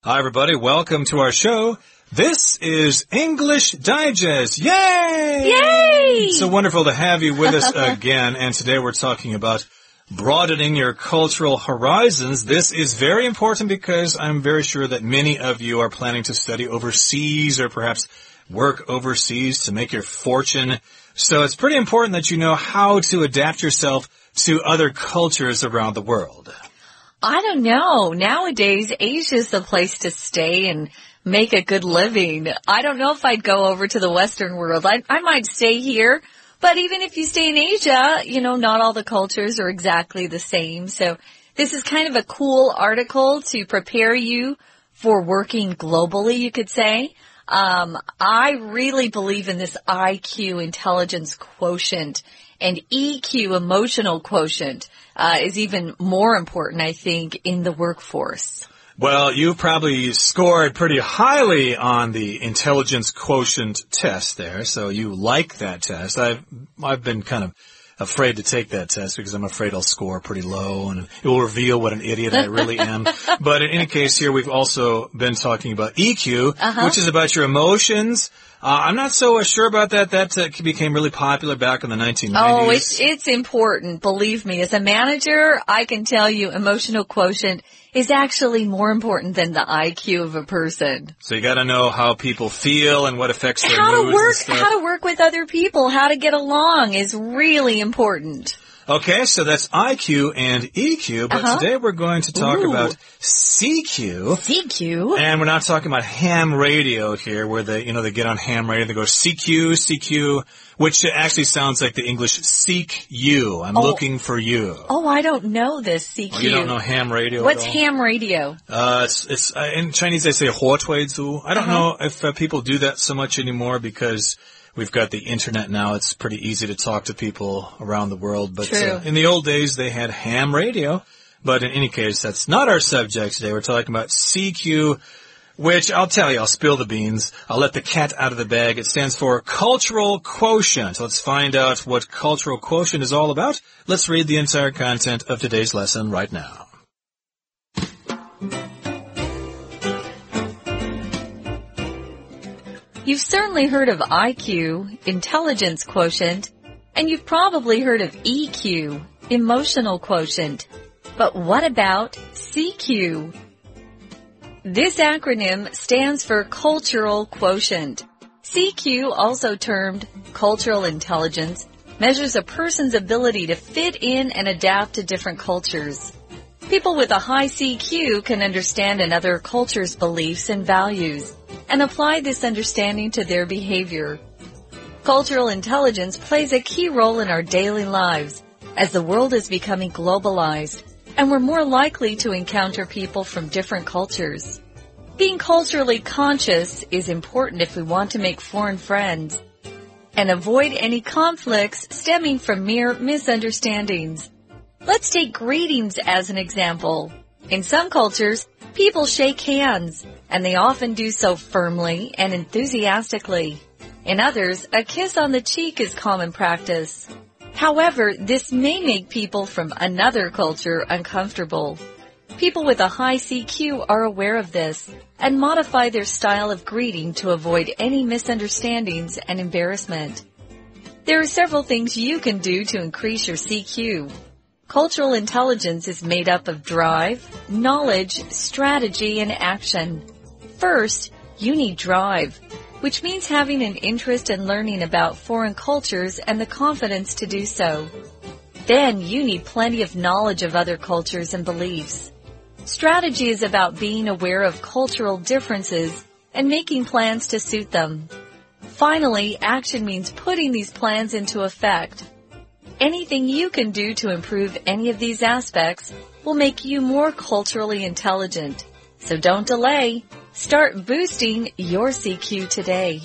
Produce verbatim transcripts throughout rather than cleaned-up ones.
Hi, everybody. Welcome to our show. This is English Digest. Yay! Yay! So wonderful to have you with us again. And today we're talking about broadening your cultural horizons. This is very important because I'm very sure that many of you are planning to study overseas or perhaps work overseas to make your fortune. So it's pretty important that you know how to adapt yourself to other cultures around the world. I don't know. Nowadays, Asia's the place to stay and make a good living. I don't know if I'd go over to the Western world. I, I might stay here. But even if you stay in Asia, you know, not all the cultures are exactly the same. So this is kind of a cool article to prepare you for working globally, you could say. Um, I really believe in this I Q, intelligence quotient, and E Q, emotional quotient, uh, is even more important, I think, in the workforce. Well, you probably scored pretty highly on the intelligence quotient test there, so you like that test. I've, I've been kind of afraid to take that test because I'm afraid I'll score pretty low and it will reveal what an idiot I really am. But in any case, here we've also been talking about E Q, uh-huh. which is about your emotions. Uh, I'm not so sure about that. That uh, became really popular back in the nineteen nineties. Oh, it's, it's important. Believe me. As a manager, I can tell you emotional quotient is actually more important than the I Q of a person. So you got to know how people feel and what affects their how moods to work, and stuff. How to work with other people, how to get along is really important. Okay, so that's I Q and E Q, but uh-huh. today we're going to talk Ooh. about C Q. C Q? And we're not talking about ham radio here, where they, you know, they get on ham radio, they go C Q, C Q, which actually sounds like the English seek you. I'm oh. looking for you. Oh, I don't know this C Q. Oh, you don't know ham radio What's at all? ham radio? Uh, it's, it's uh, in Chinese they say huo cui zu. I don't uh-huh. know if uh, people do that so much anymore because we've got the internet now. It's pretty easy to talk to people around the world. But uh, in the old days, they had ham radio. But in any case, that's not our subject today. We're talking about C Q, which I'll tell you, I'll spill the beans. I'll let the cat out of the bag. It stands for cultural quotient. Let's find out what cultural quotient is all about. Let's read the entire content of today's lesson right now. You've certainly heard of I Q, intelligence quotient, and you've probably heard of E Q, emotional quotient. But what about C Q? This acronym stands for cultural quotient. C Q, also termed cultural intelligence, measures a person's ability to fit in and adapt to different cultures. People with a high C Q can understand another culture's beliefs and values and apply this understanding to their behavior. Cultural intelligence plays a key role in our daily lives as the world is becoming globalized and we're more likely to encounter people from different cultures. Being culturally conscious is important if we want to make foreign friends and avoid any conflicts stemming from mere misunderstandings. Let's take greetings as an example. In some cultures, people shake hands, and they often do so firmly and enthusiastically. In others, a kiss on the cheek is common practice. However, this may make people from another culture uncomfortable. People with a high C Q are aware of this and modify their style of greeting to avoid any misunderstandings and embarrassment. There are several things you can do to increase your C Q. Cultural intelligence is made up of drive, knowledge, strategy, and action. First, you need drive, which means having an interest in learning about foreign cultures and the confidence to do so. Then, you need plenty of knowledge of other cultures and beliefs. Strategy is about being aware of cultural differences and making plans to suit them. Finally, action means putting these plans into effect. Anything you can do to improve any of these aspects will make you more culturally intelligent. So don't delay. Start boosting your C Q today.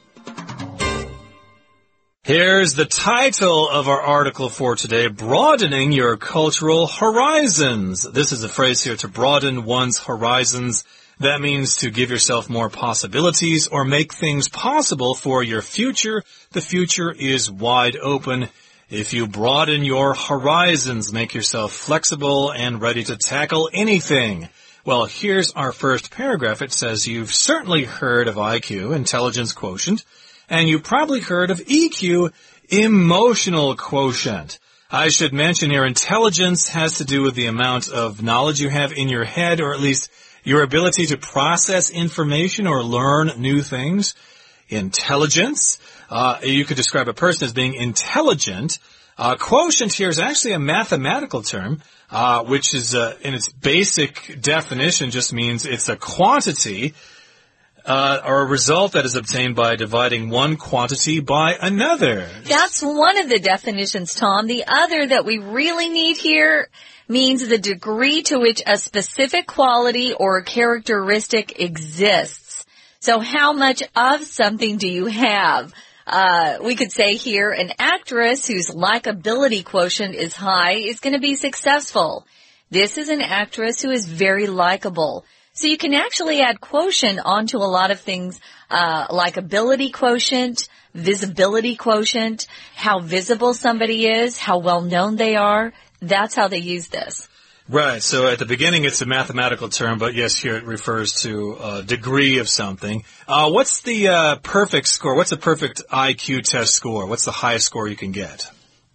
Here's the title of our article for today, Broadening Your Cultural Horizons. This is a phrase here, to broaden one's horizons. That means to give yourself more possibilities or make things possible for your future. The future is wide open. If you broaden your horizons, make yourself flexible and ready to tackle anything. Well, here's our first paragraph. It says, you've certainly heard of I Q, intelligence quotient, and you probably heard of E Q, emotional quotient. I should mention here, intelligence has to do with the amount of knowledge you have in your head, or at least your ability to process information or learn new things. Intelligence, uh, you could describe a person as being intelligent. Uh, quotient here is actually a mathematical term, uh, which is, uh, in its basic definition just means it's a quantity, uh, or a result that is obtained by dividing one quantity by another. That's one of the definitions, Tom. The other that we really need here means the degree to which a specific quality or characteristic exists. So how much of something do you have? Uh, we could say here an actress whose likability quotient is high is going to be successful. This is an actress who is very likable. So you can actually add quotient onto a lot of things, uh, likability quotient, visibility quotient, how visible somebody is, how well known they are. That's how they use this. Right. So at the beginning, it's a mathematical term, but yes, here it refers to a degree of something. Uh, what's the uh, perfect score? What's a perfect I Q test score? What's the highest score you can get?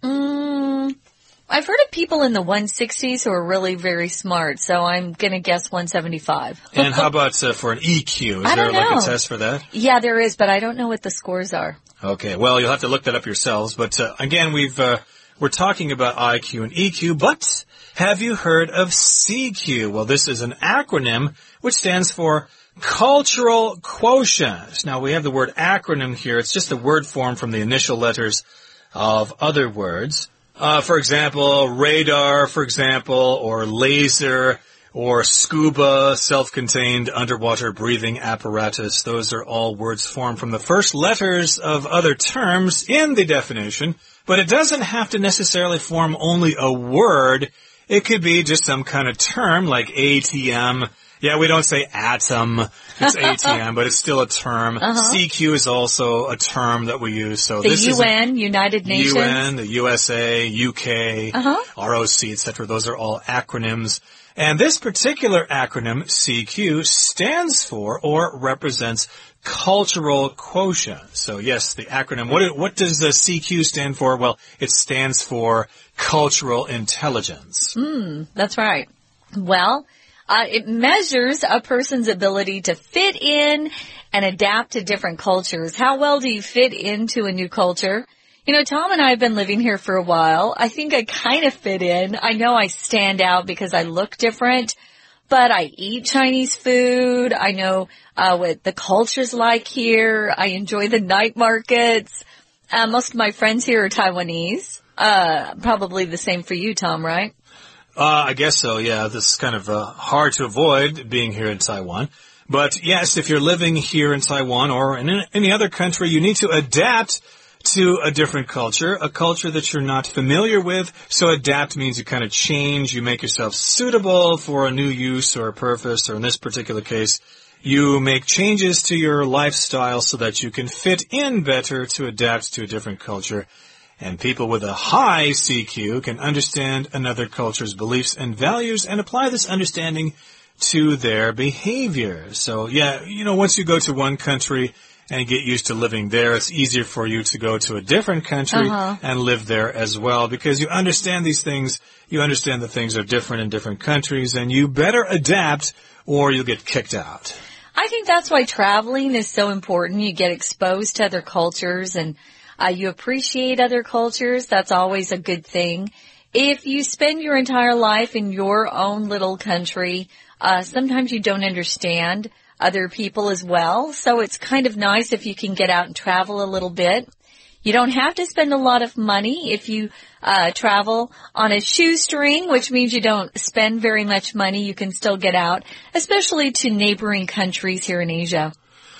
Mm, I've heard of people in the one sixties who are really very smart, so I'm going to guess one seventy-five. And how about uh, for an E Q? Is I there don't like know. a test for that? Yeah, there is, but I don't know what the scores are. Okay. Well, you'll have to look that up yourselves. But uh, again, we've uh, we're talking about I Q and E Q, but have you heard of C Q? Well, this is an acronym which stands for Cultural Quotient. Now, we have the word acronym here. It's just a word form from the initial letters of other words. Uh, for example, radar, for example, or laser, or scuba, self-contained underwater breathing apparatus. Those are all words formed from the first letters of other terms in the definition, but it doesn't have to necessarily form only a word. It could be just some kind of term like A T M. Yeah, we don't say atom. It's A T M, but it's still a term. Uh-huh. C Q is also a term that we use. So the this U N, is United Nations. U N, the U S A, U K, uh-huh. R O C, et cetera. Those are all acronyms. And this particular acronym, C Q, stands for or represents cultural quotient. So yes, the acronym, what, what does the C Q stand for? Well, it stands for cultural intelligence. Hmm, that's right. Well, uh, it measures a person's ability to fit in and adapt to different cultures. How well do you fit into a new culture? You know, Tom and I have been living here for a while. I think I kind of fit in. I know I stand out because I look different, but I eat Chinese food. I know uh, what the culture's like here. I enjoy the night markets. Uh, most of my friends here are Taiwanese. Uh, probably the same for you, Tom, right? Uh, I guess so, yeah. This is kind of uh, hard to avoid being here in Taiwan. But yes, if you're living here in Taiwan or in any other country, you need to adapt to a different culture, a culture that you're not familiar with. So adapt means you kind of change, you make yourself suitable for a new use or a purpose, or in this particular case, you make changes to your lifestyle so that you can fit in better to adapt to a different culture. And people with a high C Q can understand another culture's beliefs and values and apply this understanding to their behavior. So yeah, you know, once you go to one country and get used to living there, it's easier for you to go to a different country uh-huh. and live there as well, because you understand these things, you understand that things are different in different countries, and you better adapt or you'll get kicked out. I think that's why traveling is so important. You get exposed to other cultures and uh, you appreciate other cultures. That's always a good thing. If you spend your entire life in your own little country, uh, sometimes you don't understand other people as well. So it's kind of nice if you can get out and travel a little bit. You don't have to spend a lot of money if you uh travel on a shoestring, which means you don't spend very much money. You can still get out, especially to neighboring countries here in Asia.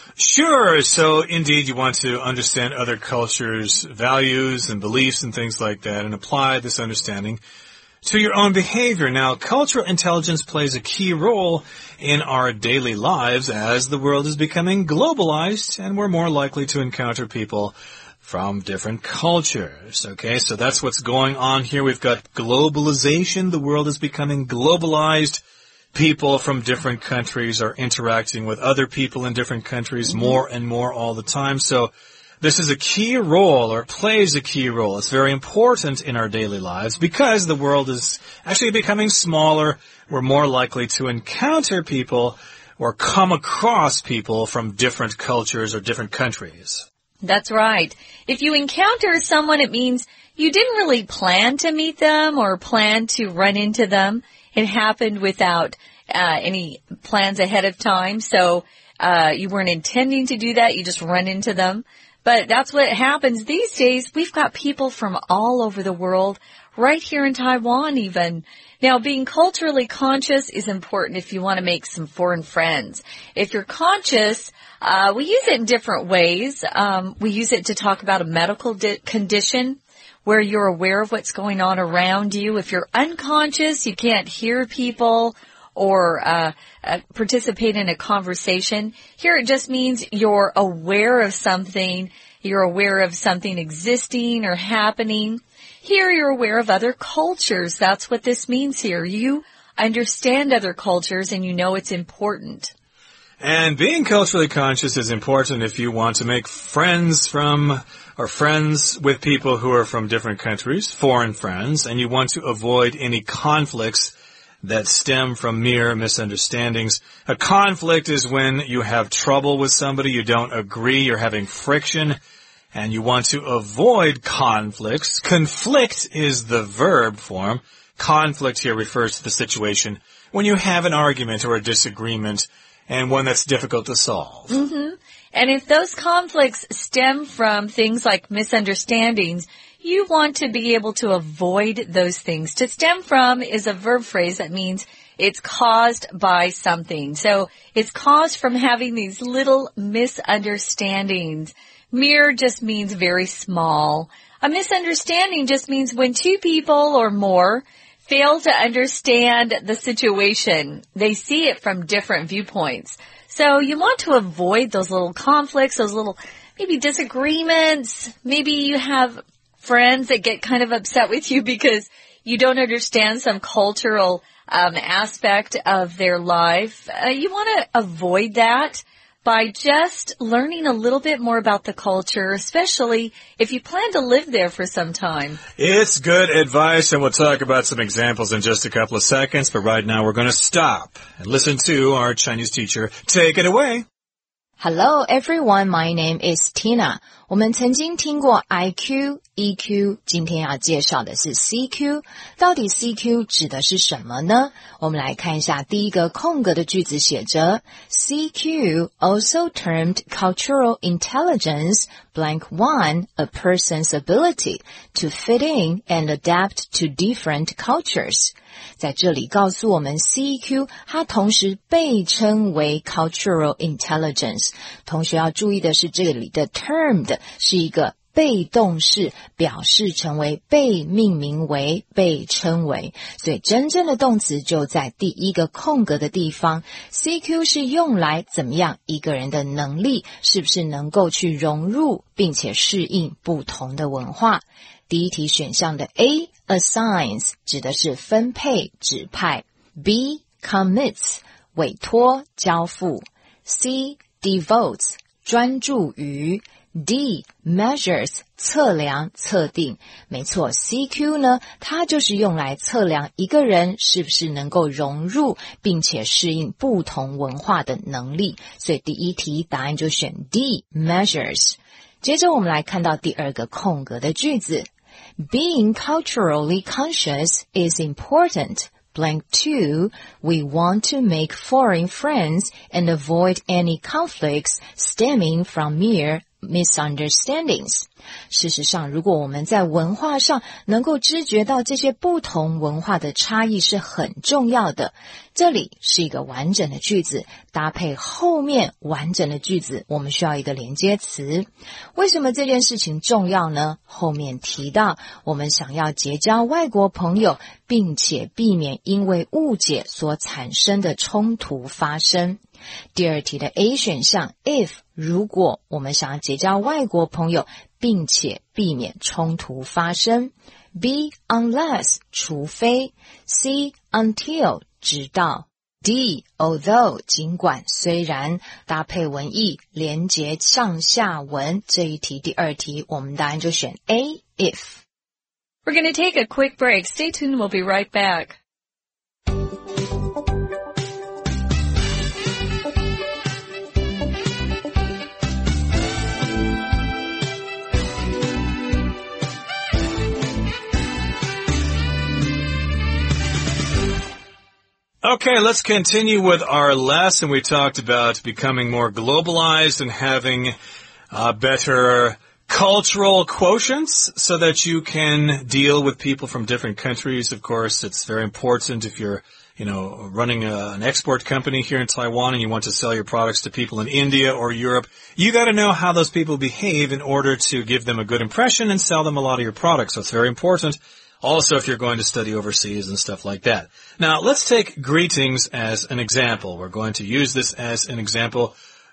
Sure. So indeed, you want to understand other cultures' values and beliefs and things like that and apply this understanding to your own behavior. Now, cultural intelligence plays a key role in our daily lives as the world is becoming globalized and we're more likely to encounter people from different cultures. Okay, so that's what's going on here. We've got globalization. The world is becoming globalized. people from different countries are interacting with other people in different countries more and more all the time. So this is a key role, or plays a key role. It's very important in our daily lives because the world is actually becoming smaller. We're more likely to encounter people or come across people from different cultures or different countries. That's right. If you encounter someone, it means you didn't really plan to meet them or plan to run into them. It happened without uh, any plans ahead of time. So uh, you weren't intending to do that. You just run into them. But that's what happens these days. We've got people from all over the world, right here in Taiwan even. Now, being culturally conscious is important if you want to make some foreign friends. If you're conscious, uh, we use it in different ways. Um, we use it to talk about a medical di- condition where you're aware of what's going on around you. If you're unconscious, you can't hear people or uh, uh participate in a conversation. Here it just means you're aware of something. You're aware of something existing or happening. Here you're aware of other cultures. That's what this means here. You understand other cultures and you know it's important. And being culturally conscious is important if you want to make friends from or friends with people who are from different countries, foreign friends, and you want to avoid any conflicts that stem from mere misunderstandings. A conflict is when you have trouble with somebody, you don't agree, you're having friction, and you want to avoid conflicts. Conflict is the verb form. Conflict here refers to the situation when you have an argument or a disagreement, and one that's difficult to solve. Mm-hmm. And if those conflicts stem from things like misunderstandings, you want to be able to avoid those things. To stem from is a verb phrase that means it's caused by something. So it's caused from having these little misunderstandings. Mere just means very small. A misunderstanding just means when two people or more fail to understand the situation. They see it from different viewpoints. So you want to avoid those little conflicts, those little maybe disagreements. Maybe you have friends that get kind of upset with you because you don't understand some cultural um, aspect of their life. Uh, you want to avoid that by just learning a little bit more about the culture, especially if you plan to live there for some time. It's good advice, and we'll talk about some examples in just a couple of seconds, but right now we're going to stop and listen to our Chinese teacher. Take it away. Hello everyone, my name is Tina. 我们曾经听过 I Q, E Q, 今天要介绍的是 C Q. 到底 C Q 指的是什么呢？我们来看一下第一个空格的句子写着 C Q, also termed cultural intelligence, blank one, a person's ability to fit in and adapt to different cultures. 在这里告诉我们 C Q 它同时被称为 cultural intelligence。同学要注意的是这里的 termed 是一个被动式，表示成为被命名为被称为，所以真正的动词就在第一个空格的地方。 C Q 是用来怎么样一个人的能力是不是能够去融入并且适应不同的文化。第一题选项的 A, assigns 指的是分配指派， B, commits 委托交付， C, devotes 专注于， D, measures 测量测定。没错 C Q 呢它就是用来测量一个人是不是能够融入并且适应不同文化的能力，所以第一题答案就选 D, measures。 接着我们来看到第二个空格的句子Being culturally conscious is important. Blank two, we want to make foreign friends and avoid any conflicts stemming from mere misunderstandings. 事实上，如果我们在文化上能够知觉到这些不同文化的差异是很重要的。这里是一个完整的句子，搭配后面完整的句子，我们需要一个连接词。为什么这件事情重要呢？后面提到，我们想要结交外国朋友，并且避免因为误解所产生的冲突发生。第二题的 A 选项 if 如果我们想要结交外国朋友并且避免冲突发生， B unless 除非， C until 直到。 D. Although 尽管虽然搭配文意连结上下文，这一题第二题我们答案就选 A. If. We're going to take a quick break. Stay tuned. We'll be right back. Okay, let's continue with our lesson. We talked about becoming more globalized and having uh, better cultural quotients so that you can deal with people from different countries. Of course, it's very important if you're, you know, running a, an export company here in Taiwan and you want to sell your products to people in India or Europe. You got to know how those people behave in order to give them a good impression and sell them a lot of your products. So it's very important. Also, if you're going to study overseas and stuff like that. Now, let's take greetings as an example. We're going to use this as an example.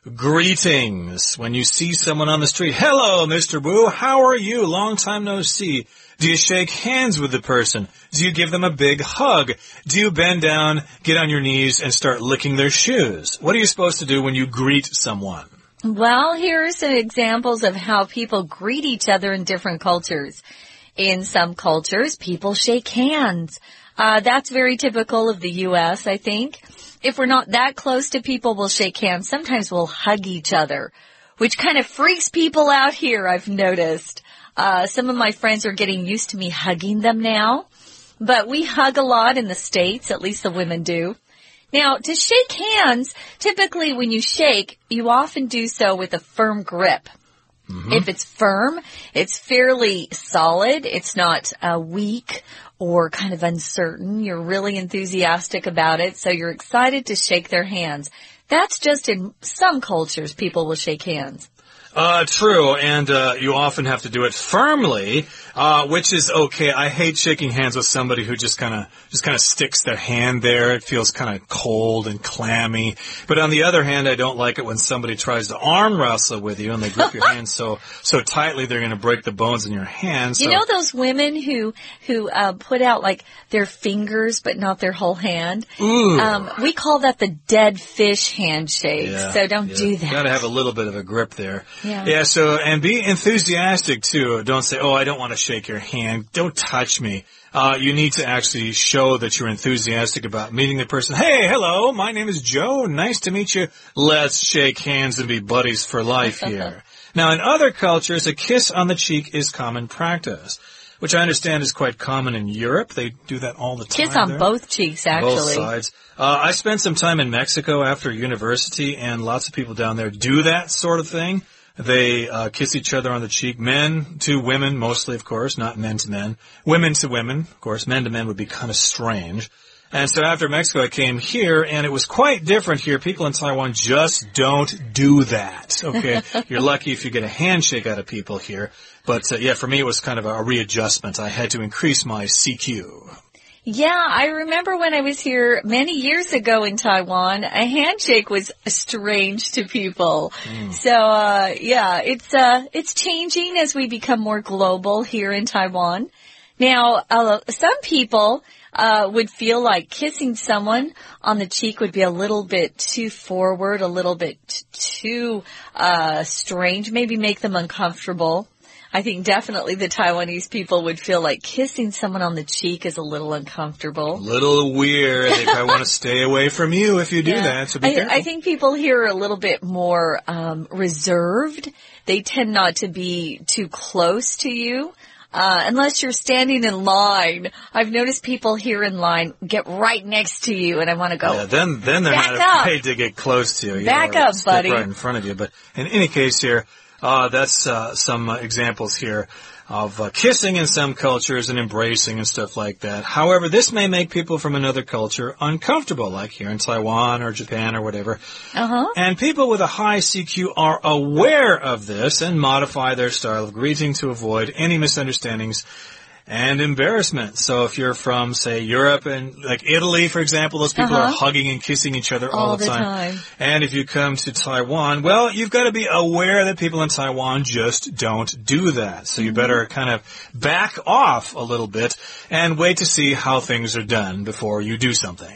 Greetings. When you see someone on the street, hello, Mister Wu, how are you? Long time no see. Do you shake hands with the person? Do you give them a big hug? Do you bend down, get on your knees, and start licking their shoes? What are you supposed to do when you greet someone? Well, here are some examples of how people greet each other in different cultures. In some cultures, people shake hands. Uh, that's very typical of the U S, I think. If we're not that close to people, we'll shake hands. Sometimes we'll hug each other, which kind of freaks people out here, I've noticed. Uh, some of my friends are getting used to me hugging them now. But we hug a lot in the States, at least the women do. Now, to shake hands, typically when you shake, you often do so with a firm grip. Mm-hmm. If it's firm, it's fairly solid. It's not uh, weak or kind of uncertain. You're really enthusiastic about it, so you're excited to shake their hands. That's just in some cultures, people will shake hands. Uh, true, and uh, you often have to do it firmly, uh, which is okay. I hate shaking hands with somebody who just kind of just kind of sticks their hand there. It feels kind of cold and clammy. But on the other hand, I don't like it when somebody tries to arm wrestle with you and they grip your hands so so tightly they're going to break the bones in your hands. So. You know those women who who uh, put out like their fingers but not their whole hand? Ooh. Um, we call that the dead fish handshake. Yeah, so don't yeah. do that. You got to have a little bit of a grip there. Yeah. Yeah, so, and be enthusiastic too. Don't say, oh, I don't want to shake your hand. Don't touch me. Uh, you need to actually show that you're enthusiastic about meeting the person. Hey, hello, my name is Joe. Nice to meet you. Let's shake hands and be buddies for life here. Now, in other cultures, a kiss on the cheek is common practice, which I understand is quite common in Europe. They do that all the time. Kiss on there. both cheeks, actually. Both sides. Uh, I spent some time in Mexico after university, and lots of people down there do that sort of thing. They uh, kiss each other on the cheek. Men to women, mostly, of course, not men to men. Women to women, of course. Men to men would be kind of strange. And so after Mexico, I came here, and it was quite different here. People in Taiwan just don't do that, okay? You're lucky if you get a handshake out of people here. But, uh, yeah, for me, it was kind of a readjustment. I had to increase my C Q. Yeah, I remember when I was here many years ago in Taiwan, a handshake was strange to people. Mm. So, uh, yeah, it's, uh, it's changing as we become more global here in Taiwan. Now, uh, some people, uh, would feel like kissing someone on the cheek would be a little bit too forward, a little bit too, uh, strange, maybe make them uncomfortable. I think definitely the Taiwanese people would feel like kissing someone on the cheek is a little uncomfortable. A little weird. They probably want to stay away from you if you do yeah. that, so be I, careful. I think people here are a little bit more um, reserved. They tend not to be too close to you. Uh, unless you're standing in line. I've noticed people here in line get right next to you, and I want to go, yeah, then, then they're back not up. afraid to get close to you. Back you know, up, buddy. right in front of you. But in any case here, uh, that's uh, some uh, examples here of uh, kissing in some cultures and embracing and stuff like that. However, this may make people from another culture uncomfortable, like here in Taiwan or Japan or whatever. Uh-huh. And people with a high C Q are aware of this and modify their style of greeting to avoid any misunderstandings and embarrassment. So if you're from, say, Europe and like Italy, for example, those people uh-huh. are hugging and kissing each other all, all the, the time. time. And if you come to Taiwan, well, you've got to be aware that people in Taiwan just don't do that. So you mm-hmm. better kind of back off a little bit and wait to see how things are done before you do something.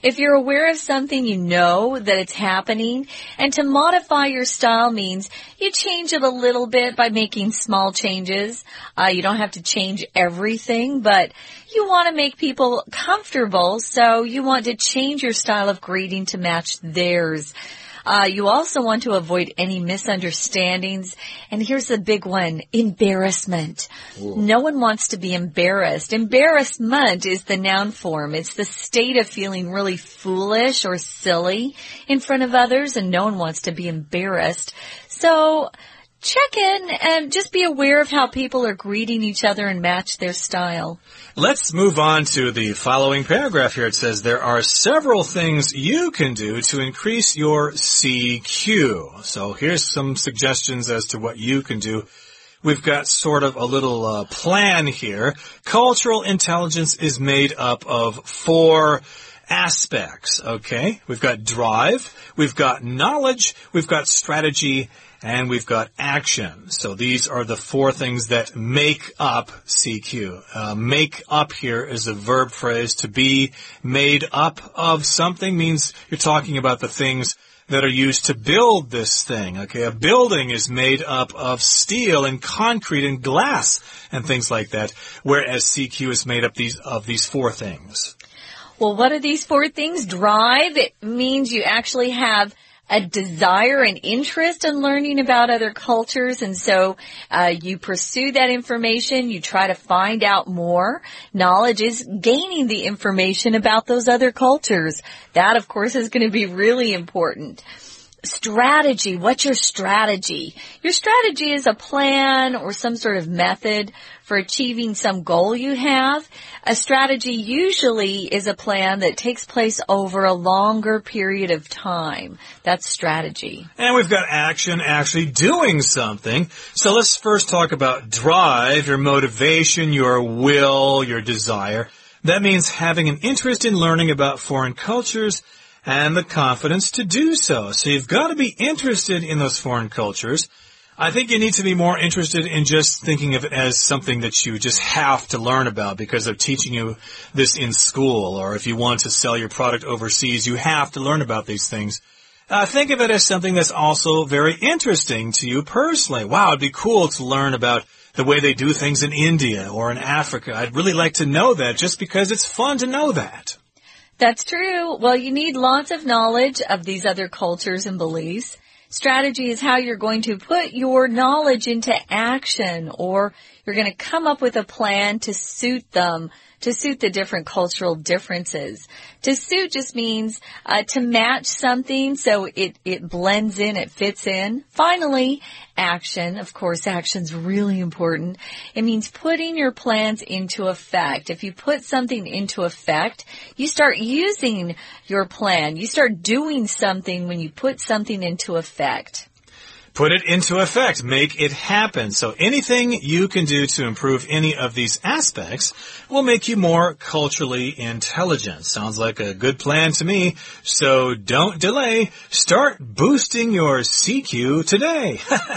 If you're aware of something, you know that it's happening. And to modify your style means you change it a little bit by making small changes. Uh, you don't have to change everything, but you want to make people comfortable, so you want to change your style of greeting to match theirs. Uh, you also want to avoid any misunderstandings. And here's the big one, embarrassment. Whoa. No one wants to be embarrassed. Embarrassment is the noun form. It's the state of feeling really foolish or silly in front of others, and no one wants to be embarrassed. So check in and just be aware of how people are greeting each other and match their style. Let's move on to the following paragraph here. It says, there are several things you can do to increase your C Q. So here's some suggestions as to what you can do. We've got sort of a little uh, plan here. Cultural intelligence is made up of four aspects, okay? We've got drive, we've got knowledge, we've got strategy, and we've got action. So these are the four things that make up C Q. Uh, make up here is a verb phrase. To be made up of something means you're talking about the things that are used to build this thing. Okay, a building is made up of steel and concrete and glass and things like that, whereas C Q is made up these of these four things. Well, what are these four things? Drive, it means you actually have a desire and interest in learning about other cultures, and so uh, you pursue that information, you try to find out more. Knowledge is gaining the information about those other cultures. That, of course, is going to be really important. Strategy. What's your strategy? Your strategy is a plan or some sort of method for achieving some goal you have. A strategy usually is a plan that takes place over a longer period of time. That's strategy. And we've got action, actually doing something. So let's first talk about drive, your motivation, your will, your desire. That means having an interest in learning about foreign cultures and the confidence to do so. So you've got to be interested in those foreign cultures. I think you need to be more interested in just thinking of it as something that you just have to learn about because they're teaching you this in school, or if you want to sell your product overseas, you have to learn about these things. Uh, think of it as something that's also very interesting to you personally. Wow, it'd be cool to learn about the way they do things in India or in Africa. I'd really like to know that just because it's fun to know that. That's true. Well, you need lots of knowledge of these other cultures and beliefs. Strategy is how you're going to put your knowledge into action, or you're going to come up with a plan to suit them, to suit the different cultural differences. To suit just means uh, to match something so it, it blends in, it fits in. Finally, action. Of course, action's really important. It means putting your plans into effect. If you put something into effect, you start using your plan. You start doing something when you put something into effect. Put it into effect. Make it happen. So anything you can do to improve any of these aspects will make you more culturally intelligent. Sounds like a good plan to me. So don't delay. Start boosting your C Q today.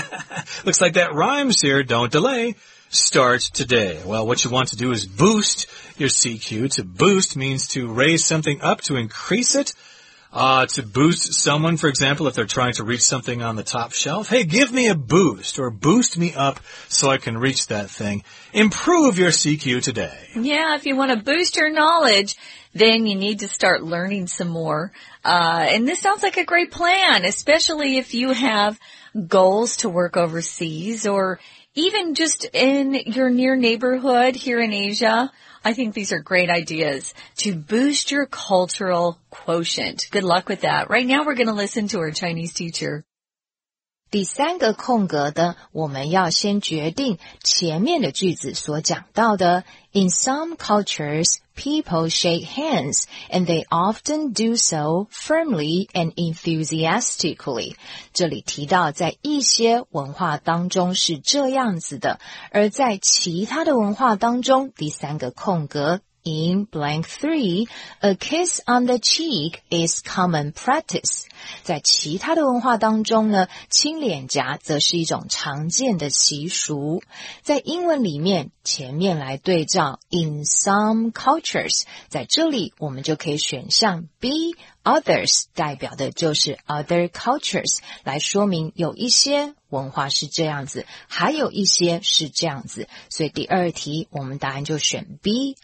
Looks like that rhymes here. Don't delay. Start today. Well, what you want to do is boost your C Q. To boost means to raise something up, to increase it. Uh, to boost someone, for example, if they're trying to reach something on the top shelf. Hey, give me a boost, or boost me up so I can reach that thing. Improve your C Q today. Yeah, if you want to boost your knowledge, then you need to start learning some more. Uh, and this sounds like a great plan, especially if you have goals to work overseas, or even just in your near neighborhood here in Asia. I think these are great ideas to boost your cultural quotient. Good luck with that. Right now we're going to listen to our Chinese teacher. 第三个空格的，我们要先决定前面的句子所讲到的。In some cultures, people shake hands, and they often do so firmly and enthusiastically. 这里提到在一些文化当中是这样子的，而在其他的文化当中，第三个空格In blank three, a kiss on the cheek is common practice. 在其他的文化当中呢，亲脸颊则是一种常见的习俗。在英文里面，前面来对照 in some cultures， 在这里我们就可以选项 B。 B others 代表的就是 other cultures 来说明有一些文化是这样子，还有一些是这样子，所以第二题我们答案就选 B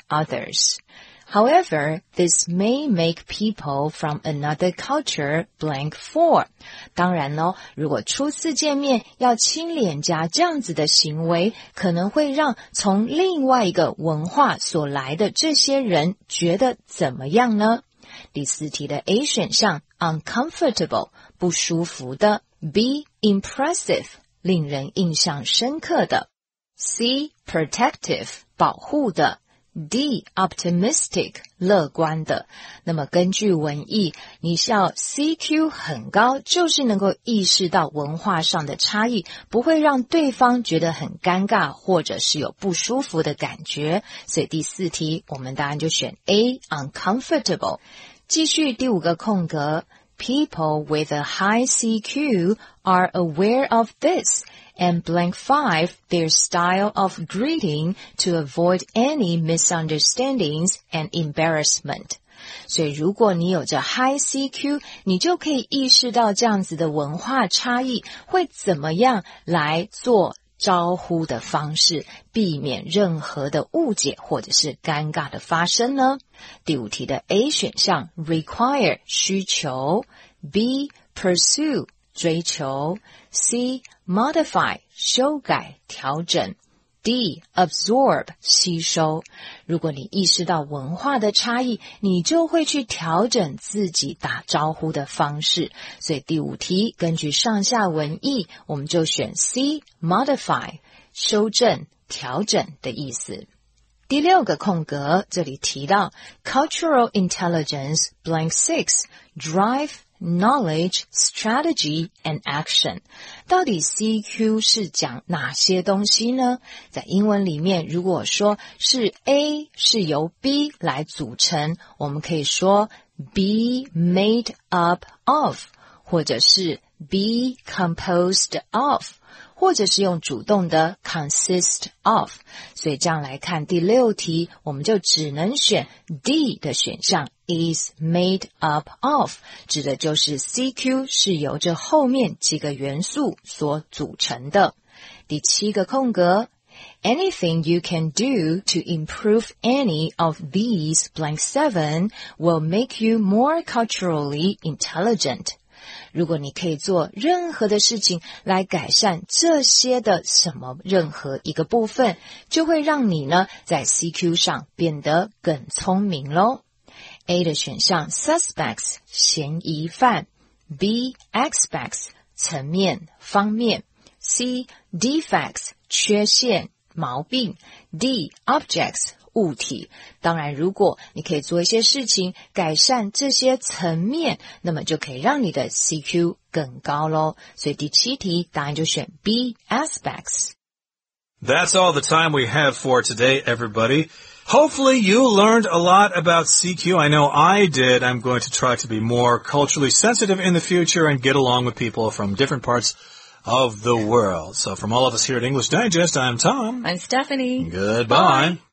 others。However, this may make people from another culture blank for. 当然呢，如果初次见面要亲脸颊这样子的行为，可能会让从另外一个文化所来的这些人觉得怎么样呢？第四题的 A 选项 uncomfortable 不舒服的， B impressive 令人印象深刻的， C protective 保护的，D optimistic 乐观的。那么根据文意，你要 C Q 很高，就是能够意识到文化上的差异，不会让对方觉得很尴尬或者是有不舒服的感觉，所以第四题我们答案就选 A uncomfortable。 继续第五个空格， People with a high C Q are aware of this and blank five their style of greeting to avoid any misunderstandings and embarrassment. 所以如果你有着 high C Q， 你就可以意识到这样子的文化差异会怎么样来做招呼的方式，避免任何的误解或者是尴尬的发生呢？第五题的 A 选项 require 需求， B pursue 追求， C modify 修改调整， D absorb 吸收。如果你意识到文化的差异，你就会去调整自己打招呼的方式，所以第五题根据上下文意，我们就选 C modify 修正调整的意思。第六个空格，这里提到 cultural intelligence blank six drive knowledge, strategy, and action. 到底 C Q 是讲哪些东西呢？在英文里面，如果说是 A 是由 B 来组成，我们可以说 be made up of， 或者是 be composed of，或者是用主动的 consist of， 所以这样来看第六题，我们就只能选 D 的选项 is made up of， 指的就是 C Q 是由这后面几个元素所组成的。第七个空格， Anything you can do to improve any of these blank seven will make you more culturally intelligent。如果你可以做任何的事情来改善这些的什么任何一个部分，就会让你呢在 C Q 上变得更聪明咯。A 的选项 suspects 嫌疑犯， B aspects 层面方面， C defects 缺陷毛病， D objects物体。当然如果你可以做一些事情改善这些层面，那么就可以让你的 C Q 更高咯。所以第七题答案就选 B aspects。 That's all the time we have for today, everybody. Hopefully you learned a lot about C Q. I know I did. I'm going to try to be more culturally sensitive in the future and get along with people from different parts of the world. So from all of us here at English Digest, I'm Tom. I'm Stephanie. Goodbye. Bye.